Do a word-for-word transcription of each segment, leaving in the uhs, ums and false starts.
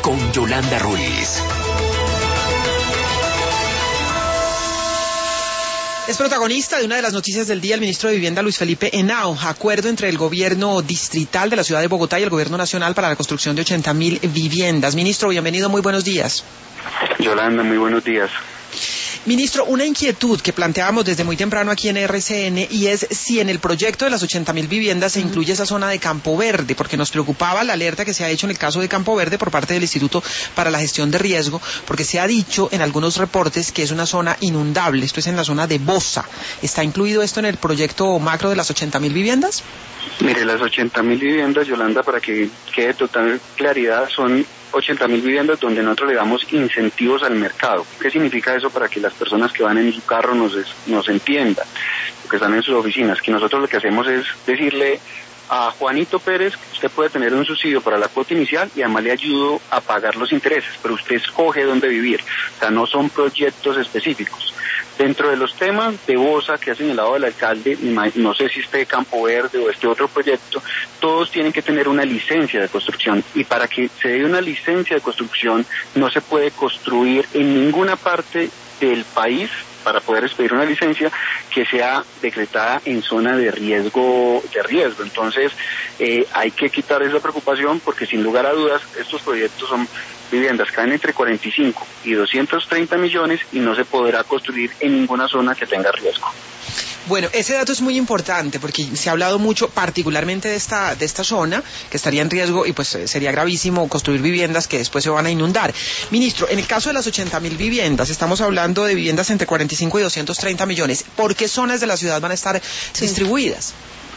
con Yolanda Ruiz. Es protagonista de una de las noticias del día el ministro de Vivienda, Luis Felipe Henao. Acuerdo entre el gobierno distrital de la ciudad de Bogotá y el gobierno nacional para la construcción de ochenta mil viviendas. Ministro, bienvenido, muy buenos días. Yolanda, muy buenos días. Ministro, una inquietud que planteábamos desde muy temprano aquí en R C N y es si en el proyecto de las ochenta mil viviendas se incluye esa zona de Campo Verde, porque nos preocupaba la alerta que se ha hecho en el caso de Campo Verde por parte del Instituto para la Gestión de Riesgo, porque se ha dicho en algunos reportes que es una zona inundable, esto es en la zona de Bosa. ¿Está incluido esto en el proyecto macro de las ochenta mil viviendas? Mire, las ochenta mil viviendas, Yolanda, para que quede total claridad, son ochenta mil viviendas donde nosotros le damos incentivos al mercado. ¿Qué significa eso para que las personas que van en su carro nos, nos entiendan, que están en sus oficinas? Que nosotros lo que hacemos es decirle a Juanito Pérez que usted puede tener un subsidio para la cuota inicial y además le ayudo a pagar los intereses, pero usted escoge dónde vivir. O sea, no son proyectos específicos. Dentro de los temas de Bosa que ha señalado el alcalde, no sé si este Campo Verde o este otro proyecto, todos tienen que tener una licencia de construcción, y para que se dé una licencia de construcción no se puede construir en ninguna parte del país para poder expedir una licencia que sea decretada en zona de riesgo de riesgo. Entonces eh, hay que quitar esa preocupación, porque sin lugar a dudas estos proyectos son viviendas que caen entre cuarenta y cinco y doscientos treinta millones y no se podrá construir en ninguna zona que tenga riesgo. Bueno, ese dato es muy importante porque se ha hablado mucho particularmente de esta de esta zona que estaría en riesgo y pues sería gravísimo construir viviendas que después se van a inundar. Ministro, en el caso de las ochenta mil viviendas, estamos hablando de viviendas entre cuarenta y cinco y doscientos treinta millones. ¿Por qué zonas de la ciudad van a estar sí. distribuidas?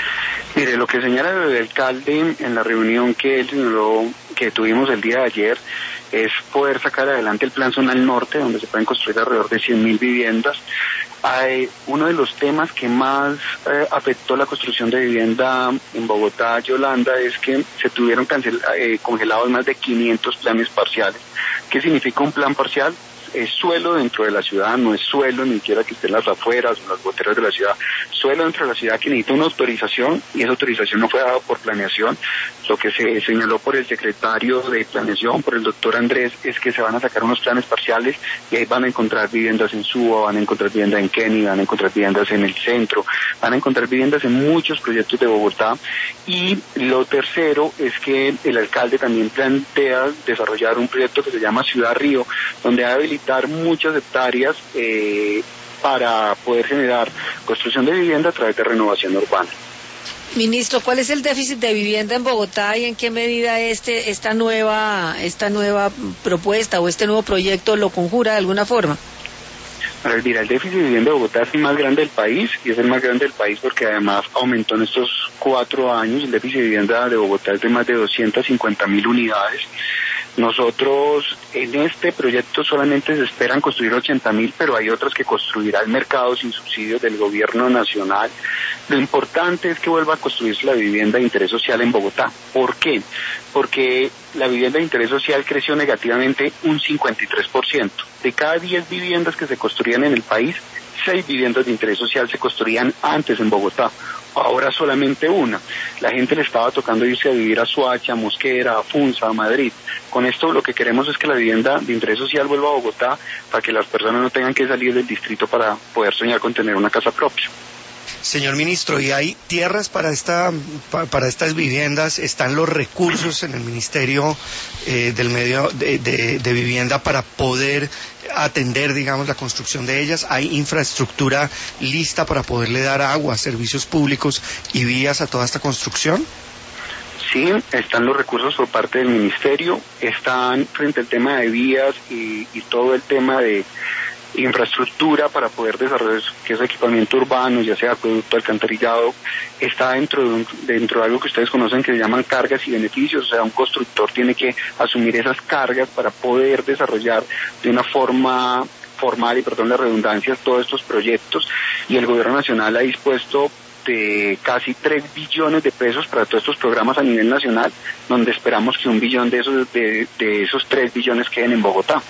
Mire, lo que señala el alcalde en la reunión que él señaló, que tuvimos el día de ayer, es poder sacar adelante el plan zonal norte, donde se pueden construir alrededor de cien mil viviendas. Hay uno de los temas que más eh, afectó la construcción de vivienda en Bogotá, Yolanda, es que se tuvieron cancel, eh, congelados más de quinientos planes parciales. ¿Qué significa un plan parcial? Es suelo dentro de la ciudad, no es suelo ni siquiera que esté en las afueras o en las goteras de la ciudad, suelo dentro de la ciudad que necesita una autorización, y esa autorización no fue dada por planeación. Lo que se señaló por el secretario de planeación, por el doctor Andrés, es que se van a sacar unos planes parciales y ahí van a encontrar viviendas en Suba, van a encontrar viviendas en Kennedy, van a encontrar viviendas en el centro, van a encontrar viviendas en muchos proyectos de Bogotá. Y lo tercero es que el alcalde también plantea desarrollar un proyecto que se llama Ciudad Río, donde ha habilitado muchas hectáreas eh, para poder generar construcción de vivienda a través de renovación urbana. Ministro, ¿cuál es el déficit de vivienda en Bogotá y en qué medida este esta nueva esta nueva propuesta o este nuevo proyecto lo conjura de alguna forma? Mira, el déficit de vivienda de Bogotá es el más grande del país, y es el más grande del país porque además aumentó en estos cuatro años. El déficit de vivienda de Bogotá es de más de doscientas cincuenta mil unidades. Nosotros en este proyecto solamente se esperan construir ochenta mil, pero hay otras que construirá el mercado sin subsidios del gobierno nacional. Lo importante es que vuelva a construirse la vivienda de interés social en Bogotá. ¿Por qué? Porque la vivienda de interés social creció negativamente un cincuenta y tres por ciento. De cada diez viviendas que se construían en el país, seis viviendas de interés social se construían antes en Bogotá. Ahora solamente una. La gente le estaba tocando irse a vivir a Soacha, a Mosquera, a Funza, a Madrid. Con esto lo que queremos es que la vivienda de interés social vuelva a Bogotá, para que las personas no tengan que salir del distrito para poder soñar con tener una casa propia. Señor ministro, ¿y hay tierras para esta para estas viviendas? ¿Están los recursos en el Ministerio eh, del Medio de, de, de Vivienda para poder atender, digamos, la construcción de ellas? ¿Hay infraestructura lista para poderle dar agua, servicios públicos y vías a toda esta construcción? Sí, están los recursos por parte del Ministerio, están frente al tema de vías y, y todo el tema de infraestructura para poder desarrollar que es equipamiento urbano, ya sea acueducto, alcantarillado, está dentro de, un, dentro de algo que ustedes conocen que se llaman cargas y beneficios. O sea, un constructor tiene que asumir esas cargas para poder desarrollar de una forma formal, y perdón la redundancia, todos estos proyectos, y el gobierno nacional ha dispuesto de casi tres billones de pesos para todos estos programas a nivel nacional, donde esperamos que un billón de esos de, de esos tres billones queden en Bogotá.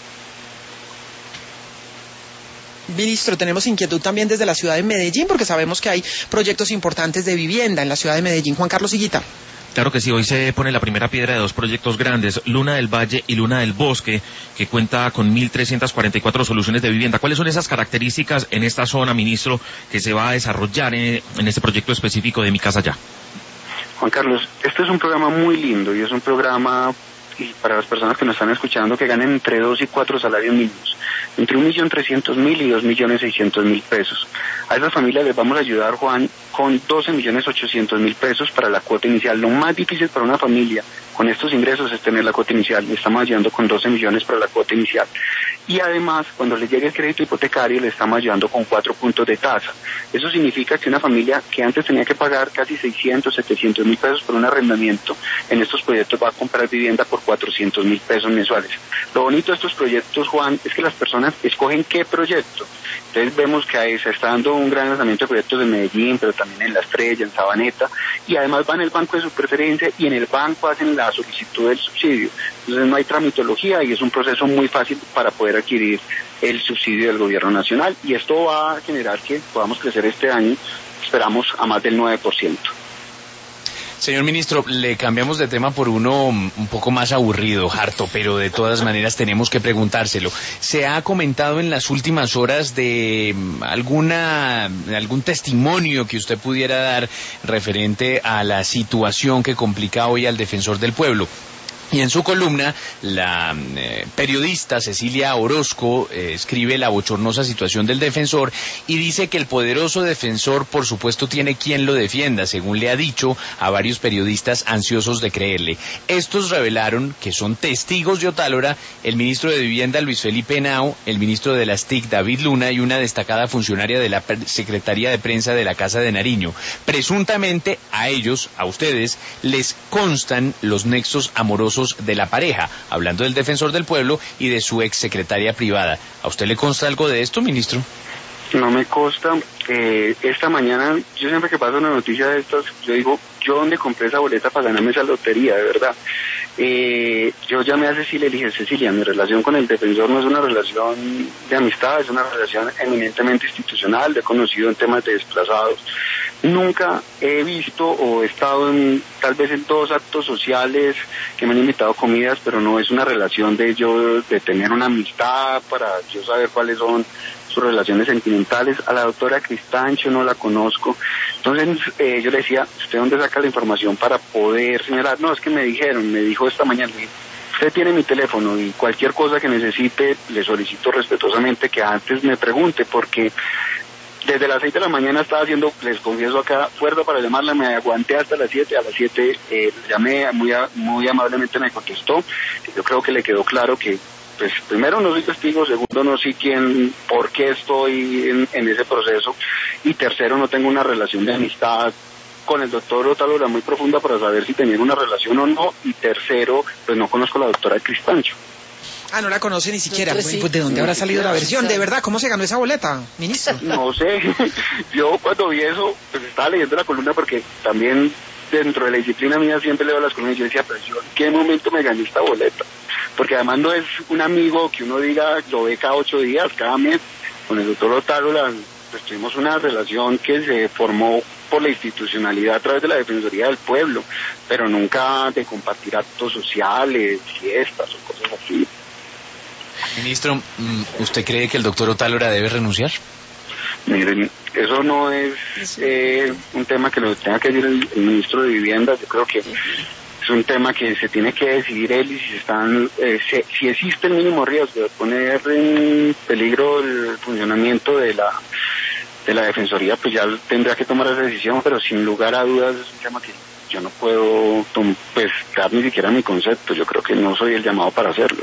Ministro, tenemos inquietud también desde la ciudad de Medellín, porque sabemos que hay proyectos importantes de vivienda en la ciudad de Medellín. Juan Carlos Higuita. Claro que sí, hoy se pone la primera piedra de dos proyectos grandes, Luna del Valle y Luna del Bosque, que cuenta con mil trescientas cuarenta y cuatro soluciones de vivienda. ¿Cuáles son esas características en esta zona, ministro, que se va a desarrollar en, en este proyecto específico de Mi Casa Ya? Juan Carlos, este es un programa muy lindo y es un programa, y para las personas que nos están escuchando, que ganen entre dos y cuatro salarios mínimos, entre un millón trescientos mil y dos millones seiscientos mil pesos. A esas familias les vamos a ayudar, Juan, con doce millones ochocientos mil pesos para la cuota inicial. Lo más difícil para una familia con estos ingresos es tener la cuota inicial. Le estamos ayudando con doce millones para la cuota inicial. Y además, cuando les llegue el crédito hipotecario, le estamos ayudando con cuatro puntos de tasa. Eso significa que una familia que antes tenía que pagar casi seiscientos, setecientos mil pesos por un arrendamiento, en estos proyectos va a comprar vivienda por cuatrocientos mil pesos mensuales. Lo bonito de estos proyectos, Juan, es que las personas escogen qué proyecto. Entonces vemos que ahí se está dando un gran lanzamiento de proyectos en Medellín, pero también en La Estrella, en Sabaneta, y además van al banco de su preferencia y en el banco hacen la solicitud del subsidio. Entonces no hay tramitología y es un proceso muy fácil para poder adquirir el subsidio del gobierno nacional, y esto va a generar que podamos crecer este año, esperamos, a más del nueve por ciento. Señor ministro, le cambiamos de tema por uno un poco más aburrido, harto, pero de todas maneras tenemos que preguntárselo. ¿Se ha comentado en las últimas horas de alguna algún testimonio que usted pudiera dar referente a la situación que complica hoy al defensor del pueblo? Y en su columna, la eh, periodista Cecilia Orozco eh, escribe la bochornosa situación del defensor y dice que el poderoso defensor, por supuesto, tiene quien lo defienda, según le ha dicho a varios periodistas ansiosos de creerle. Estos revelaron que son testigos de Otálora el ministro de Vivienda Luis Felipe Henao, el ministro de las T I C David Luna y una destacada funcionaria de la Secretaría de Prensa de la Casa de Nariño. Presuntamente a ellos, a ustedes, les constan los nexos amorosos de la pareja, hablando del defensor del pueblo y de su ex secretaria privada. ¿A usted le consta algo de esto, ministro? No me consta. Eh, esta mañana, yo siempre que paso una noticia de estas, yo digo, ¿yo dónde compré esa boleta para ganarme esa lotería, de verdad? Eh, yo llamé a Cecilia y le dije, Cecilia, mi relación con el defensor no es una relación de amistad, es una relación eminentemente institucional, de conocido en temas de desplazados. Nunca he visto o he estado en, tal vez en dos actos sociales que me han invitado a comidas, pero no es una relación de yo, de tener una amistad para yo saber cuáles son sus relaciones sentimentales. A la doctora Cristancho no la conozco. Entonces eh, yo le decía, ¿usted dónde saca la información para poder señalar? No, es que me dijeron, me dijo esta mañana, usted tiene mi teléfono y cualquier cosa que necesite, le solicito respetuosamente que antes me pregunte, porque desde las seis de la mañana estaba haciendo, les confieso acá, fuerza para llamarla, me aguanté hasta las siete, a las siete eh, llamé, muy, muy amablemente me contestó. Yo creo que le quedó claro que, pues, primero no soy testigo, segundo no sé quién, por qué estoy en, en ese proceso, y tercero no tengo una relación de amistad con el doctor Otálora muy profunda para saber si tenían una relación o no, y tercero, pues no conozco a la doctora Cristancho. Ah, no la conoce ni siquiera. Pues sí. Pues, ¿de dónde Sí, habrá salido la versión? sí. De verdad, ¿cómo se ganó esa boleta, ministro? No sé, yo cuando vi eso, pues estaba leyendo la columna porque también dentro de la disciplina mía siempre leo las columnas y yo decía, pero yo en qué momento me gané esta boleta, porque además no es un amigo que uno diga, lo ve cada ocho días, cada mes. Con el doctor Otálora pues tuvimos una relación que se formó por la institucionalidad a través de la Defensoría del Pueblo, pero nunca de compartir actos sociales, fiestas o cosas así. Ministro, ¿usted cree que el doctor Otálora debe renunciar? Miren, eso no es eh, un tema que lo tenga que decir el, el ministro de Vivienda. Yo creo que es un tema que se tiene que decidir él, y si están, eh, si, si existe el mínimo riesgo de poner en peligro el funcionamiento de la de la Defensoría, pues ya tendrá que tomar esa decisión, pero sin lugar a dudas es un tema que yo no puedo pues dar ni siquiera mi concepto. Yo creo que no soy el llamado para hacerlo.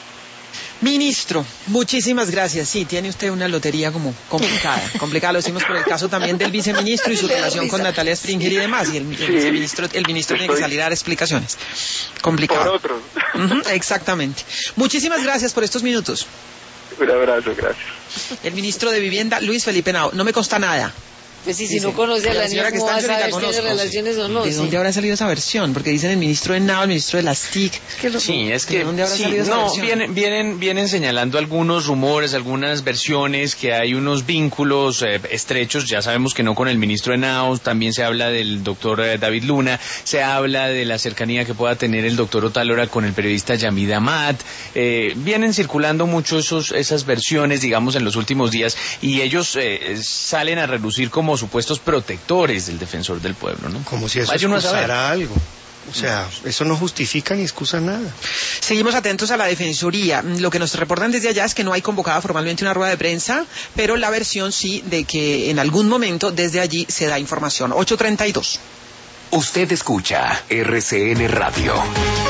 Ministro, muchísimas gracias. Sí, tiene usted una lotería como complicada. Complicada, lo decimos por el caso también del viceministro y su relación con Natalia Springer y demás. Y el, el Sí, viceministro, el ministro tiene que salir a dar explicaciones. Complicado. Por otro. Uh-huh, exactamente. Muchísimas gracias por estos minutos. Un abrazo, gracias. El ministro de Vivienda, Luis Felipe Henao. No me consta nada. Pues sí, si Dicen, no conoce a la, la señora niña, que ¿cómo está va a en saber Chile, si la tiene conozco, relaciones o no? ¿De Sí. dónde habrá salido esa versión? Porque dicen el ministro de Nao, el ministro de las T I C. ¿Qué lo- Sí, es ¿De que dónde habrá sí, salido esa no, versión? vienen, vienen, vienen señalando algunos rumores, algunas versiones, que hay unos vínculos eh, estrechos, ya sabemos que no con el ministro de Naos, también se habla del doctor eh, David Luna, se habla de la cercanía que pueda tener el doctor Otálora con el periodista Yamid Amat, eh, vienen circulando mucho esos, esas versiones, digamos, en los últimos días, y ellos eh, salen a relucir como supuestos protectores del defensor del pueblo, ¿no? Como si eso Vaya uno a saber. excusara algo. O sea, eso no justifica ni excusa nada. Seguimos atentos a la Defensoría. Lo que nos reportan desde allá es que no hay convocada formalmente una rueda de prensa, pero la versión sí de que en algún momento desde allí se da información. ocho treinta y dos. Usted escucha R C N Radio.